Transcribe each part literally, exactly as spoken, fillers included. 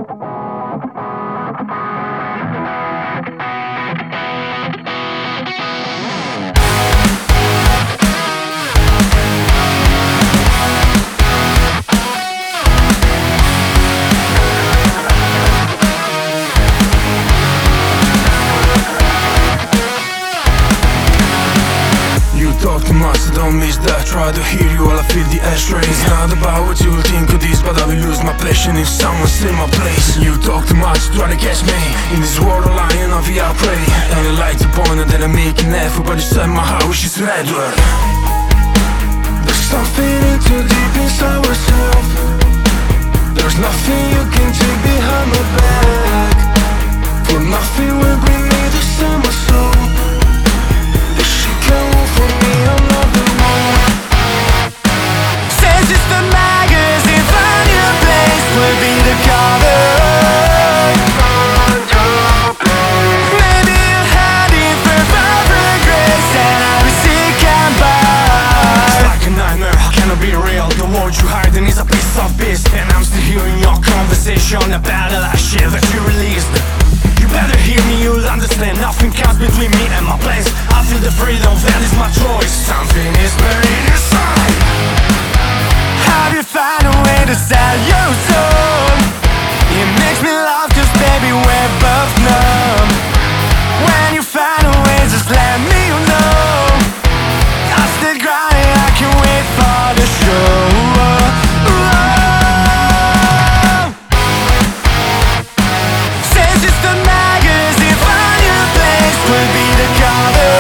Talk too much, so don't miss that. Try to hear you while I feel the ashtray. It's not about what you will think of this, but I will lose my passion if someone steal my place. You talk too much, try to catch me in this world of lying of the prey. And I like to point out that I'm making effort, but inside my heart wishes red word. There's something in too deep inside ourselves. There's nothing you can take behind my back. For nothing will bring me to sell my soul. This shit can't move for me, I'm not the one. Says it's the magazine, find your place will be the cover. Maybe you're hiding for vibrant grace, and I will seek and buy. It's like a nightmare, how can I be real? The word you hiding is a piece of beast, and I'm still hearing your conversation about the last shit that you released. You better hear me, you'll understand. Nothing comes between me and my place. I feel the freedom, that is my choice. Something is burning inside. How do you find a way to sell your soul? It makes me laugh cause baby we're both numb. When you find a way just let me know. I'm still grinding, I can't wait for the show. Says it's the magazine, find your place will be the cover.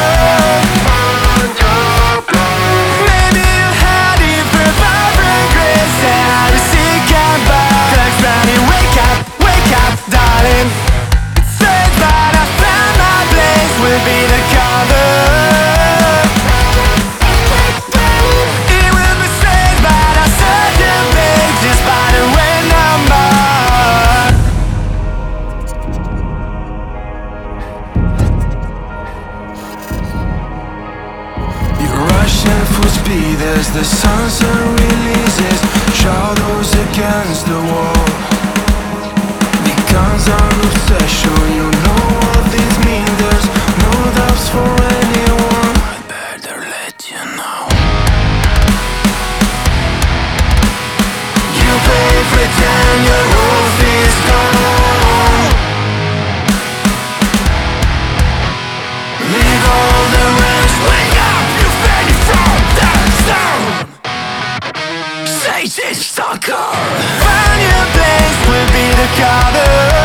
Maybe you're hiding for vibrant grace, and I will seek and buy. Thanks, Brownie, wake up, wake up, darling. It says that I found my place will be the cover. It will be saved by a certain pages by the way number. You're rushing full speed as the sunset releases shadows against the wall. Becomes an obsession, you know what this means. There's no doubts for anyone. I better let you know. You play pretend your roof is gone. Leave all the rest. Wake up, you fade from the stone. Satan Stalker. Find your place will be the cover.